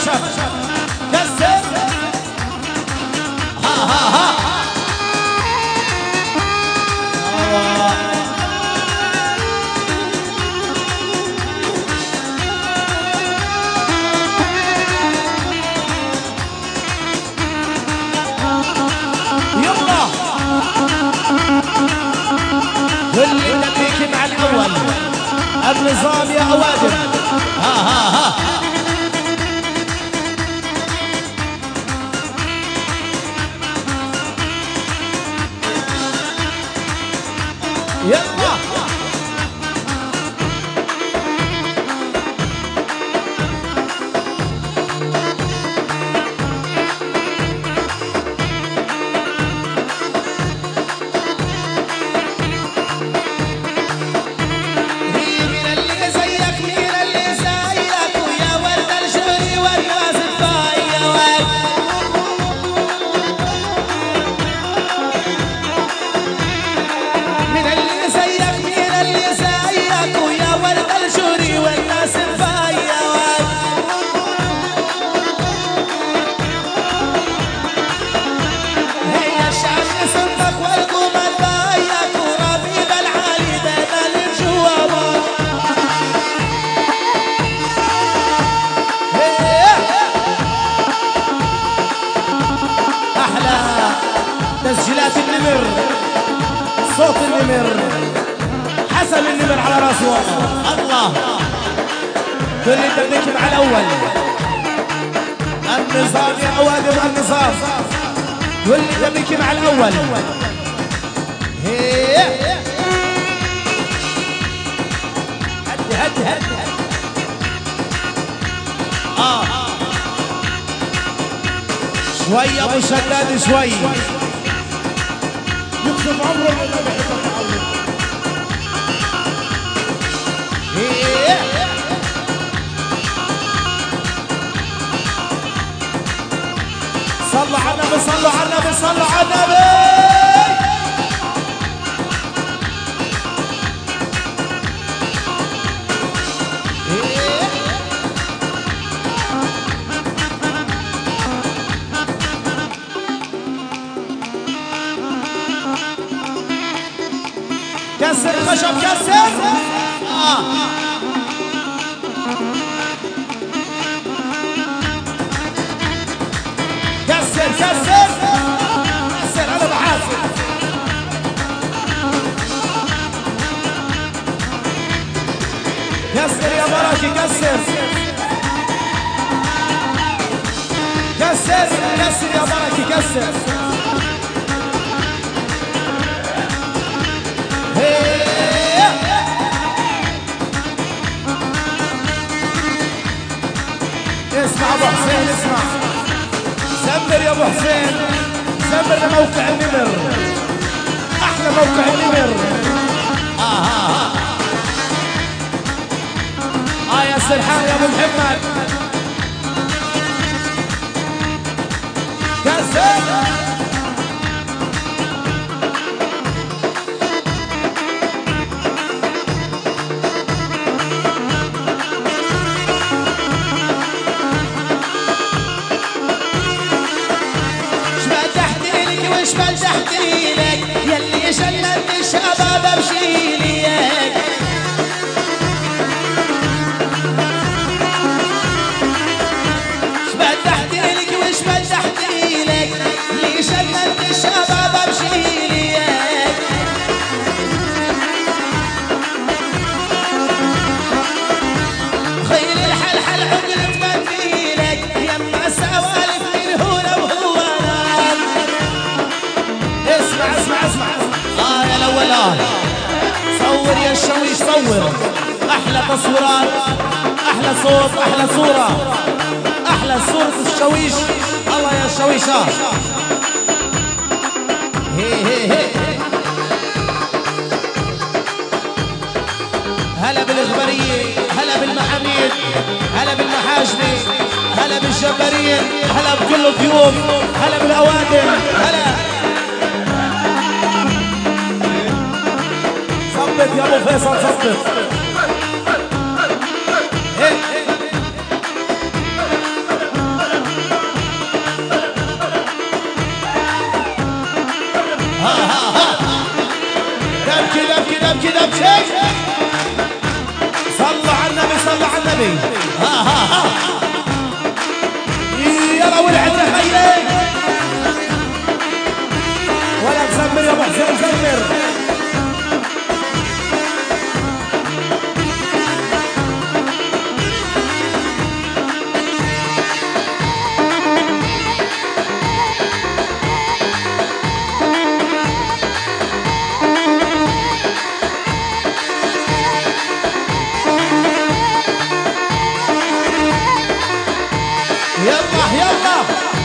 الخشب كسر. ها ها ها يلا واللي نبيك مع الأول النظام يا أوادم. ها ها ها يلا تسجيلات النمر، صوت النمر، حسن النمر على راسه. الله كل تبنيك مع الأول النظام يا أوادم النظام. كل تبنيك مع الأول هدي هدي هدي شوي أبو شداد شوي يكسب عمره ولا بيحب التعلم. صلوا على النبي صلوا على النبي صلوا على النبي. كسر خشب كسر. كسر كسر كسر انا بحاسب. كسر يا بركي كسر كسر كسر يا بركي كسر. اسمع ابو حسين اسمع. زمر يا ابو حسين زمر لموقع النمر. احلى موقع النمر. يا سرحان يا ابو محمد كسر. وش بدحتي لك يلي شلت الشباب بشيليك. وش بدحتي لك وش بدحتي لك يلي شلت الشباب بشيليك. خيل الحلحل عقلت منديلك يما سوالف من هنا وهو. اسمع اسمع يا الاول صور يا الشويش صور. احلى تصويرات احلى صوت احلى صورة احلى صورة الشويش. الله يا الشويش. هلا بالغبرية هلا بالمحاميد هلا بالمحاجبي هلا بالجبارين هلا بكل الضيوف هلا بالاوادم هلا. صبت يا ابو فيصل صبت. دبكي دبكي دبكي دبكي صلوا على النبي صلوا على النبي. يلا ولعت خيي ولا تزمر يا ابو حسين زمر. يلا يلا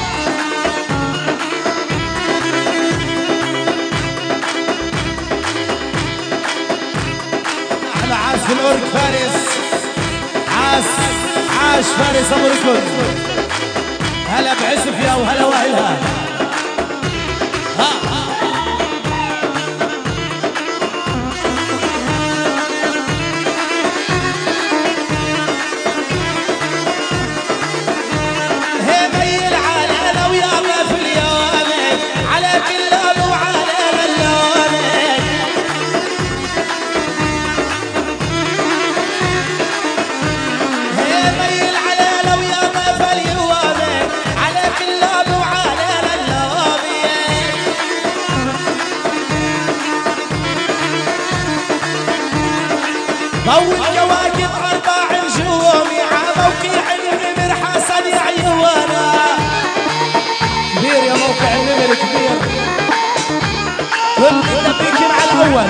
احلى عاش في الأورك فارس. عاش فارس ابو ركن. هلا بعزف يا وهلا واهلها. ضوء الكواكب أرباع الجوم يا موقع النمر حسن يا عيوانا. كبير يا موقع النمر كبير. كل دبيكي مع الأول.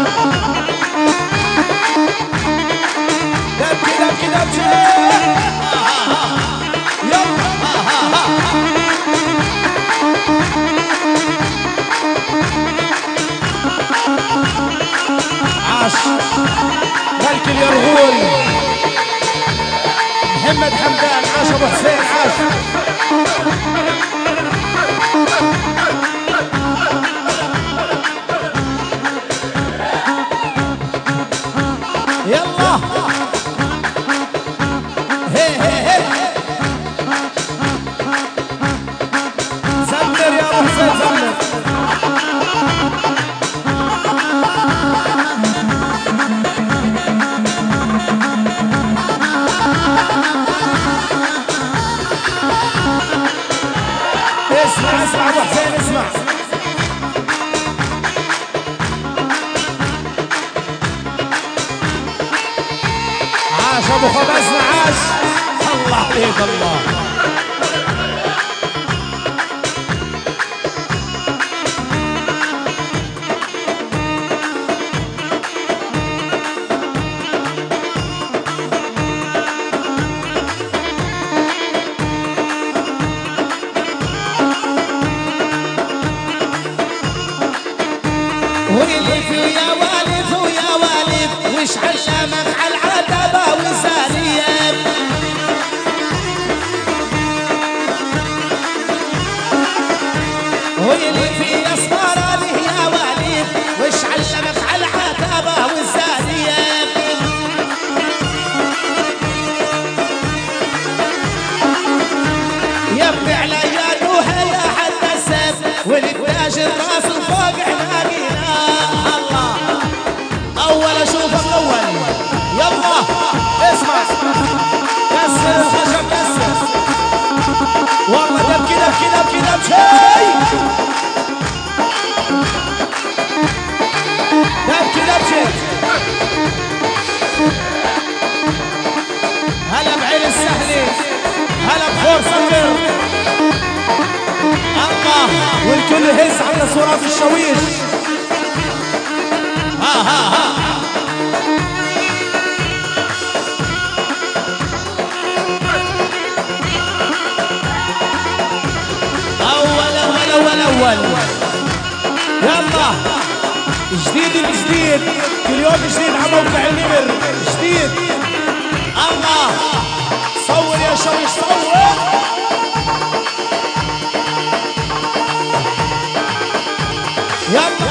دبكي دبكي دبكي يلا. عاش ملك اليرغول محمد حمدان. عاش ابو حسين عاش. يلا هي هي هي زمر يا ابو حسين زمر. اسمع ابو حسين اسمع. عاش ابو خبزنا عاش. الله عليك الله. ولف يا والف ويا والف وش علمك على العتبة والزانية. ولف يا صفاراني يا والف وش علمك على العتبة والزانية. يا ابن عليا نوحة يا حد السيف والتاج الراس فوق عناقينا. أول أشوفك أول. يلا اسمع كسر الخشب كسر. والله دبكي دبكي دبكي دبكي دبكي دبكي. هلا بعين السهلي. هلا بخور صقر. الله والكل هز على صورات الشويش. ها أول يلا جديد الجديد كل يوم جديد على موقع النمر جديد. الله صور يا شويش صور. يلا